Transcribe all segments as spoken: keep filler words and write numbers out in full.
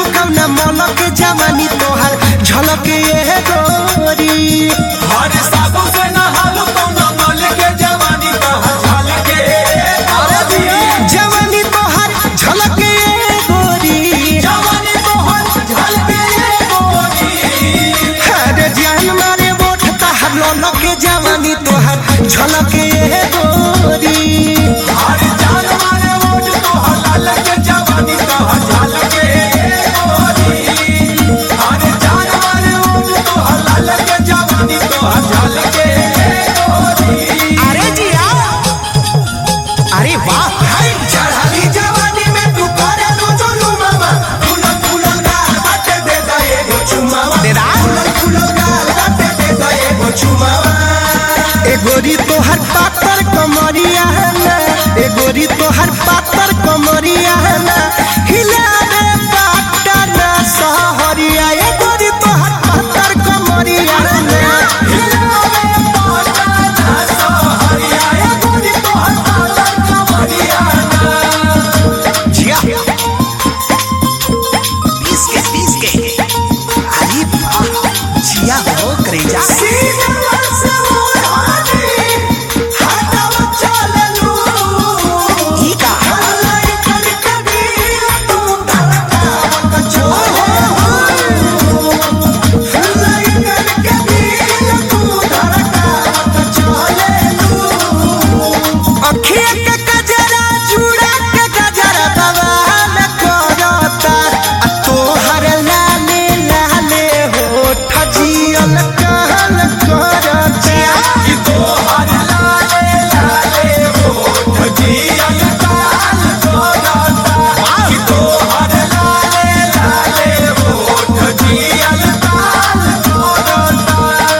जालू कौना मन के जवानी तोहर झलके ये गोरी हर साबु से नहालू कौना मल के जवानी तोहर झलके जवानी तोहर झलके ये गोरी जवानी तोहर झलके ये गोरी अरे जान मारे वोट तहर ललके जवानी तोहर झलके ये गोरी हर जान मारे वोट तोहर लाल के जवानी तोहर झलके ये गोरी हर जान मारे वोट तोहर लाल के जवानी तोहर झलके ये गोरी। अरे जिया अरे वाह हाय चढ़ाली जवानी में तू करे लो चलू मामा फूलन फूलन गाल बाटे दे दे एगो चुमावा दे दा। फूलन फूलन गाल बाटे दे दे एगो चुमावा ए गोरी तोहर पातर कमरिया ना ए गोरी तोहर पातर कमरिया ना हिला रे बाटा ना सहरिया ए गोरी तोहर पातर कमरिया ना हिलावे पाटा ना सहरिया ए गोरी तोहर पातर कमरिया ना जिया पीस के पीस के अरे वाह जिया हो करेजा सीना से मोहानी हटाव चललू ई का हलाई कर कभी तू धड़कावत छोड़े हलाई कर कभी तू धड़कावत चले अखिया के गजरा चूड़ा के गजरा बवाल करता आ तोहर लाले लाले होठ जियल कहल करता कि तोहर लाले लाले होठ जियल काल करता कि तोहर लाले लाले होठ जियल काल करता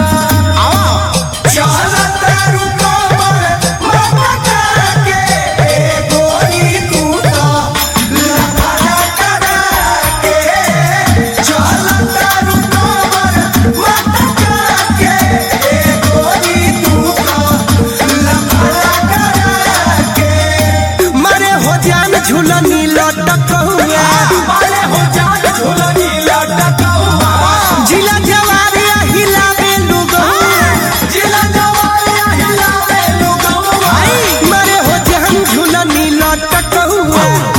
चलत रुकमर ममता के ए गोरी तू तो लफड़ा करा के चलत रुकमर ममता के ए गोरी तू तो लफड़ा करा के मरे हो जान झूलनी लटकहुआ मारे हो जान झूलनी लटकौआ जिला जवारिया हिलावे लुगहुआ जिला जवारिया हिलावे लोगौआ मरे हो जान झूलनी लटकहुआ